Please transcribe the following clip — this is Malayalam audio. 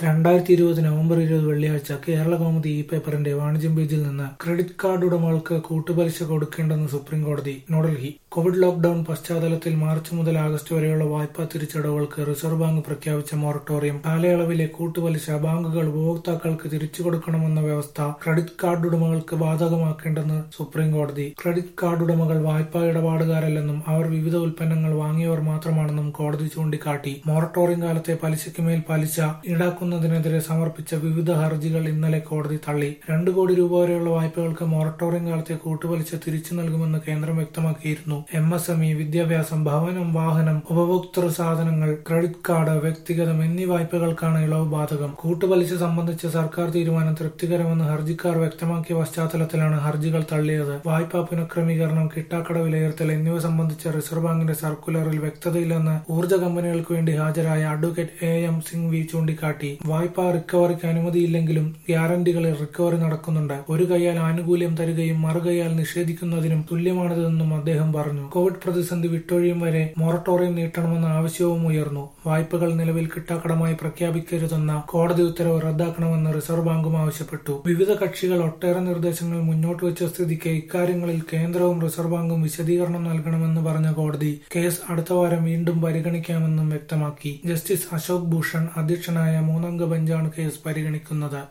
2020 നവംബർ 20 വെള്ളിയാഴ്ച കേരളകൗമുദി ഇ-പേപ്പറിന്റെ വാണിജ്യം പേജിൽ നിന്ന് ക്രെഡിറ്റ് കാർഡ് ഉടമകൾക്ക് കൂട്ടുപലിശ കൊടുക്കേണ്ടെന്ന് സുപ്രീംകോടതി. ന്യൂഡൽഹി: കോവിഡ് ലോക്ഡൌൺ പശ്ചാത്തലത്തിൽ മാർച്ച് മുതൽ ആഗസ്റ്റ് വരെയുള്ള വായ്പാ തിരിച്ചടവുകൾക്ക് റിസർവ് ബാങ്ക് പ്രഖ്യാപിച്ച മൊറട്ടോറിയം കാലയളവിലെ കൂട്ടുപലിശ ബാങ്കുകൾ ഉപഭോക്താക്കൾക്ക് തിരിച്ചുകൊടുക്കണമെന്ന വ്യവസ്ഥ ക്രെഡിറ്റ് കാർഡ് ഉടമകൾക്ക് ബാധകമാക്കേണ്ടെന്ന് സുപ്രീംകോടതി. ക്രെഡിറ്റ് കാർഡ് ഉടമകൾ വായ്പാ ഇടപാടുകാരല്ലെന്നും അവർ വിവിധ ഉൽപ്പന്നങ്ങൾ വാങ്ങിയവർ മാത്രമാണെന്നും കോടതി ചൂണ്ടിക്കാട്ടി. മൊറട്ടോറിയം കാലത്തെ പലിശയ്ക്ക് മേൽ പലിശ ഈടാക്കുന്നതിനെതിരെ സമർപ്പിച്ച വിവിധ ഹർജികൾ ഇന്നലെ കോടതി തള്ളി. 2 കോടി രൂപ വരെയുള്ള വായ്പകൾക്ക് മൊറട്ടോറിയം കാലത്തെ കൂട്ടുപലിശ തിരിച്ചു നൽകുമെന്ന് കേന്ദ്രം വ്യക്തമാക്കിയിരുന്നു. MSME, വിദ്യാഭ്യാസം, ഭവനം, വാഹനം, ഉപഭോക്തൃ സാധനങ്ങൾ, ക്രെഡിറ്റ് കാർഡ്, വ്യക്തിഗതം എന്നീ വായ്പകൾക്കാണ് ഇളവ് ബാധകം. കൂട്ടുപലിശ സംബന്ധിച്ച സർക്കാർ തീരുമാനം തൃപ്തികരമെന്ന് ഹർജിക്കാർ വ്യക്തമാക്കിയ പശ്ചാത്തലത്തിലാണ് ഹർജികൾ തള്ളിയത്. വായ്പാ പുനഃക്രമീകരണം, കിട്ടാക്കട വിലയിരുത്തൽ എന്നിവ സംബന്ധിച്ച റിസർവ് ബാങ്കിന്റെ സർക്കുലറിൽ വ്യക്തതയില്ലെന്ന് ഊർജ്ജ കമ്പനികൾക്ക് വേണ്ടി ഹാജരായ അഡ്വക്കേറ്റ് AM സിംഗ്വി ചൂണ്ടിക്കാട്ടി. വായ്പാ റിക്കവറിക്ക് അനുമതിയില്ലെങ്കിലും ഗ്യാരണ്ടികളിൽ റിക്കവറി നടക്കുന്നുണ്ട്. ഒരു കൈയാൽ ആനുകൂല്യം തരികയും മറുകൈയാൽ നിഷേധിക്കുന്നതിനും തുല്യമാണിതെന്നും അദ്ദേഹം പറഞ്ഞു. കോവിഡ് പ്രതിസന്ധി വിട്ടൊഴിയും വരെ മൊറട്ടോറിയം നീട്ടണമെന്ന ആവശ്യവും ഉയർന്നു. വായ്പകൾ നിലവിൽ കിട്ടാക്കടമായി പ്രഖ്യാപിക്കരുതെന്ന കോടതി ഉത്തരവ് റദ്ദാക്കണമെന്ന് റിസർവ് ബാങ്കും ആവശ്യപ്പെട്ടു. വിവിധ കക്ഷികൾ ഒട്ടേറെ നിർദ്ദേശങ്ങൾ മുന്നോട്ട് വെച്ച സ്ഥിതിക്ക് ഇക്കാര്യങ്ങളിൽ കേന്ദ്രവും റിസർവ് ബാങ്കും വിശദീകരണം നൽകണമെന്ന് പറഞ്ഞ കോടതി കേസ് അടുത്ത വാരം വീണ്ടും പരിഗണിക്കാമെന്നും വ്യക്തമാക്കി. ജസ്റ്റിസ് അശോക് ഭൂഷൺ അധ്യക്ഷനായ 3 അംഗ ബെഞ്ചാണ് കേസ് പരിഗണിക്കുന്നത്.